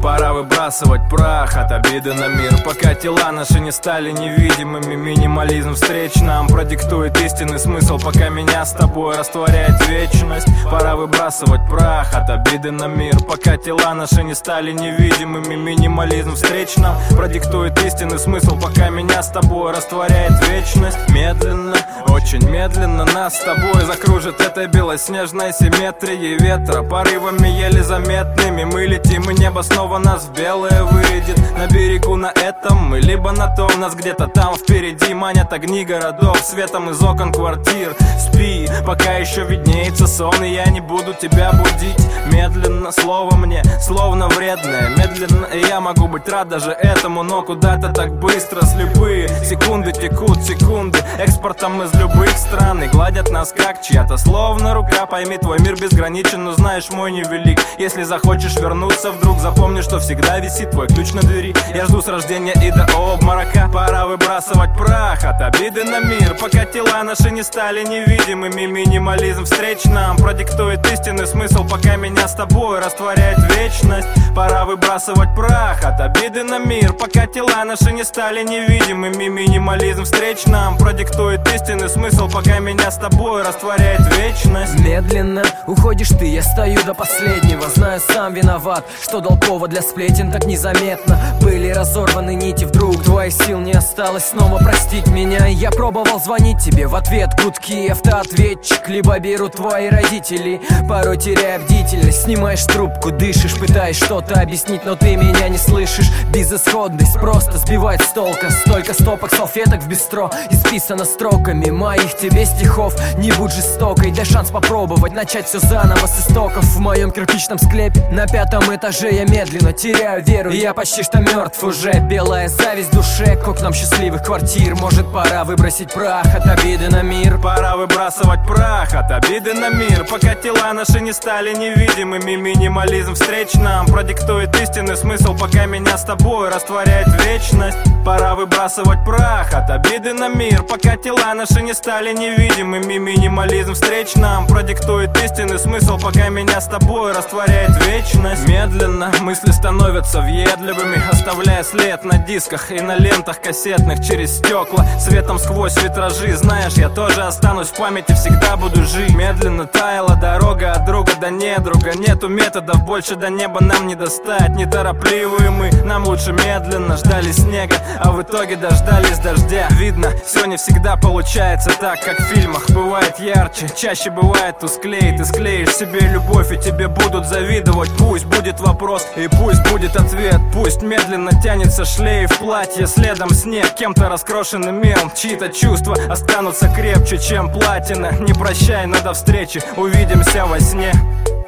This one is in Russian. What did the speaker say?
Пора выбрасывать прах от обиды на мир, пока тела наши не стали невидимыми. Минимализм встреч нам продиктует истинный смысл, пока меня с тобой растворяет вечность. Пора выбрасывать прах от обиды на мир, пока тела наши не стали невидимыми. Минимализм встреч нам продиктует истинный смысл, пока меня с тобой растворяет вечность. Медленно, очень медленно нас с тобой закружит этой белоснежной симметрией ветра, порывами еле заметными. Мы летим, и небо снова нас в белое вырядит. На берегу на этом мы, либо на том. Нас где-то там впереди манят огни городов светом из окон квартир. Спи, пока еще виднеется сон, и я не буду тебя будить. Медленно, слово мне словно вредное. Медленно, и я могу быть рад даже этому, но куда-то так быстро слепые секунды текут, секунды экспортом из любых стран, и гладят нас как чья-то словно рука. Пойми, твой мир безграничен, но знаешь, мой невелик. Если захочешь вернуться вдруг, запомни, что всегда висит твой ключ на двери. Я жду с рождения и до обморока. Пора выбрасывать прах от обиды на мир, пока тела наши не стали невидимыми. Минимализм встреч нам продиктует истинный смысл, пока меня с тобой растворяет вечность. Пора выбрасывать прах от обиды на мир, пока тела наши не стали невидимыми. Минимализм встреч нам продиктует истинный смысл, пока меня с тобой растворяет вечность. Медленно уходишь ты, я стою до последнего. Знаю, сам виноват, что дал повод для сплетен так незаметно. Были разорваны нити, вдруг твоих сил не осталось снова простить меня. Я пробовал звонить тебе, в ответ гудки, автоответчик, либо берут твои родители. Порой теряя бдительность, снимаешь трубку, дышишь, пытаешь что-то объяснить, но ты меня не слышишь. Безысходность просто сбивает с толка. Столько стопок салфеток в бистро исписано строками моих тебе стихов. Не будь жестокой, дай шанс попробовать начать все заново с истоков. В моем кирпичном склепе на 5-м этаже я медленно теряю веру. Я почти что мертв уже, белая зависть в душе к окнам счастливых квартир. Может, пора выбросить прах от обиды на мир. Пора выбрасывать прах от обиды на мир, пока тела наши не стали невидимыми. Минимализм встреч нам продиктует истинный смысл, пока меня с тобой растворяет вечность. Пора выбрасывать прах от обиды на мир, пока тела наши не стали невидимыми. Минимализм встреч нам продиктует истинный смысл, пока меня с тобой растворяет вечность. Медленно мысли становятся въедливыми, оставляя след на дисках и на лентах кассетных. Через стекла, светом сквозь витражи. Знаешь, я тоже останусь в памяти, всегда буду жить. Медленно таяла дорога от друга до недруга. Нету методов, больше до неба нам не достать. Неторопливые мы, нам лучше медленно. Ждали снега, а в итоге дождались дождя. Видно, все не всегда получается так, как в фильмах. Бывает ярче, чаще бывает тусклее. Ты склеишь себе любовь, и тебе будут завидовать. Пусть будет вопрос, и пусть будет ответ. Пусть медленно тянется шлейф платья, следом снег, кем-то раскрошенный мелом. Чьи-то чувства останутся крепче, чем платина. Не прощай, но до встречи, увидимся во сне.